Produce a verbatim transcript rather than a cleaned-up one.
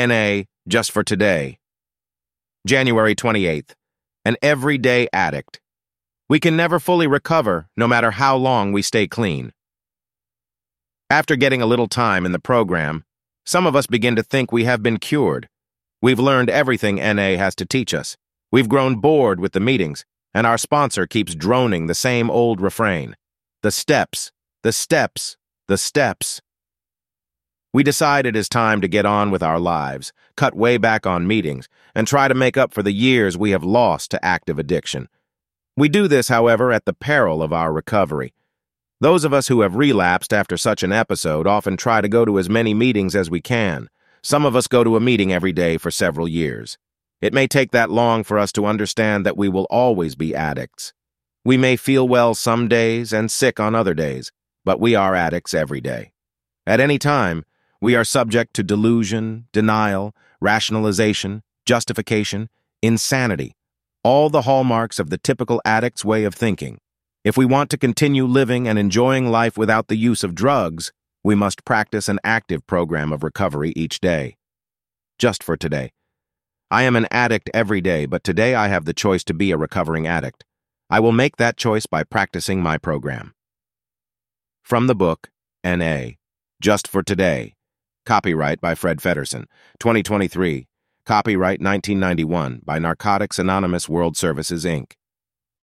N A, just for today. January twenty-eighth. An everyday addict. We can never fully recover, no matter how long we stay clean. After getting a little time in the program, some of us begin to think we have been cured. We've learned everything N A has to teach us. We've grown bored with the meetings, and our sponsor keeps droning the same old refrain. The steps, the steps, the steps. We decide it is time to get on with our lives, cut way back on meetings, and try to make up for the years we have lost to active addiction. We do this, however, at the peril of our recovery. Those of us who have relapsed after such an episode often try to go to as many meetings as we can. Some of us go to a meeting every day for several years. It may take that long for us to understand that we will always be addicts. We may feel well some days and sick on other days, but we are addicts every day. At any time, we are subject to delusion, denial, rationalization, justification, insanity, all the hallmarks of the typical addict's way of thinking. If we want to continue living and enjoying life without the use of drugs, we must practice an active program of recovery each day. Just for today. I am an addict every day, but today I have the choice to be a recovering addict. I will make that choice by practicing my program. From the book, N A, Just for Today. Copyright by Fred Feddersen, twenty twenty-three. Copyright nineteen ninety-one by Narcotics Anonymous World Services, Incorporated